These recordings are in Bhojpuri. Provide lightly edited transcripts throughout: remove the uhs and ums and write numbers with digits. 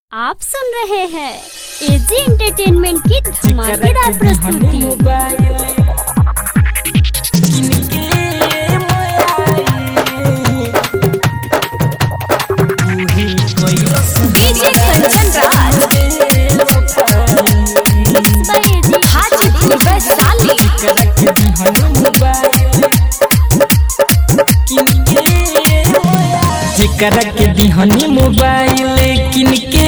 आप सुन रहे हैं एजी एंटरटेनमेंट की धमाकेदार प्रस्तुति। डीजे कंचन राज हाजीपुर वैशाली। जेकरा के दिहनी मोबाइल किन के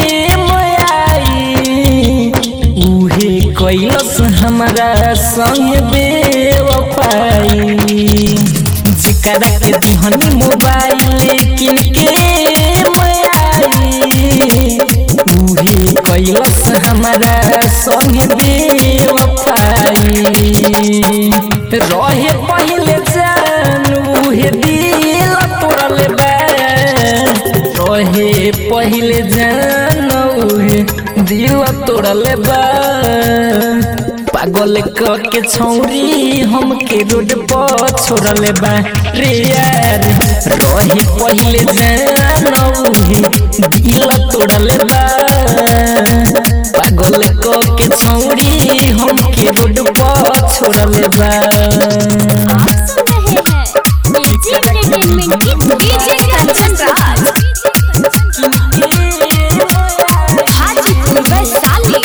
उहे कैलस हमारा संग बेवफाई। जेकरा के दिहनी मोबाइल किन के उहे कैलस हमारा संग बेवफाई। रहे पहले जान उहे दिल तोड़ल बा। रहे पहले जान उहे दिल तोड़ल बा। पागल के छौरी हमके रोड पर छोड़ल बा रे यार। रहे पहले जान उहे दिल तोड़ल बा। पागल के छौरी हमके रोड पर छोड़ल बा। आप सुन रहे हैं एजी एंटरटेनमेंट की डीजे कंचन राज हाजीपुर वैशाली।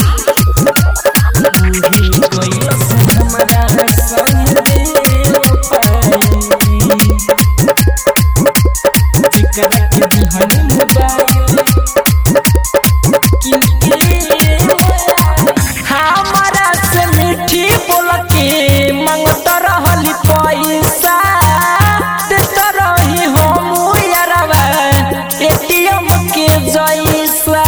हमारा से मीठी बोल के मंगत रहली पैसा। देत रही हम यारवा एटीएम के जैसा।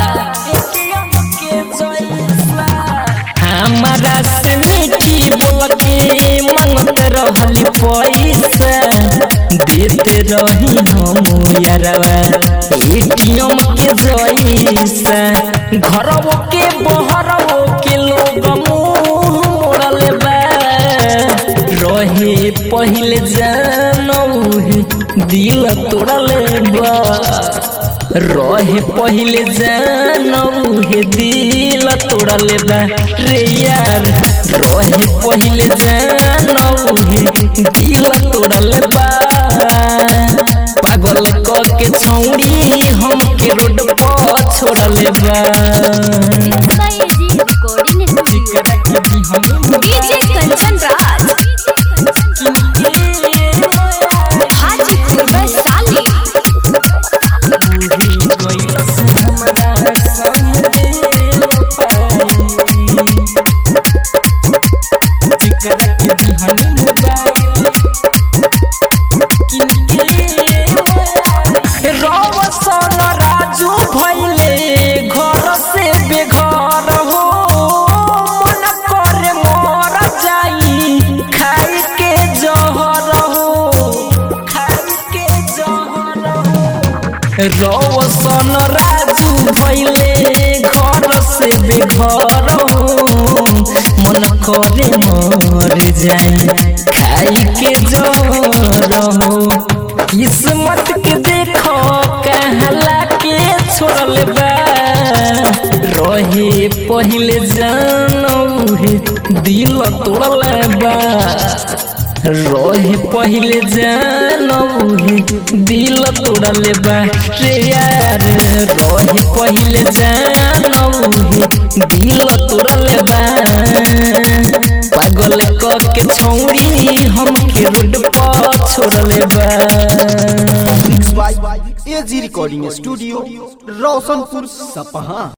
हमारा से मीठी बोल के मंगत रहली पैसा। देते रही हम यारवा एटीएम के जैसा। घरवो के बहरवो के लोग मुँह मोड़ल बा। रहे पहले जानऊ दिल तोड़ल बा। रहे पहले जानऊ दिल तोड़ल बा रे यार। रहे पहले जानऊ दिल तोड़ल बा। पागल के छौरी हमके रोड पर छोड़ल बा। AG recording studio DJ Kanchan Raj Hajipur Vaishali. Raushan Raju भइले घर से बेघर हो। मन करे मर जाई खाई के जहर हो। रवसन राजू भइले घर से बेघर हो। मन करे मर जाई खाई के जहर हो। किस्मत के देखो कहला के छोड़ल बा। रहे पहले जानऊ दिल तोड़ल बा। रहे पहले जानऊ दिल तोड़ल बा रे यार। रहे पहले जानऊ दिल तोड़ल बा। पागल के छौरी हमके रोड पर छोड़ल बा। एजी रिकॉर्डिंग स्टूडियो रोशनपुर सपहा।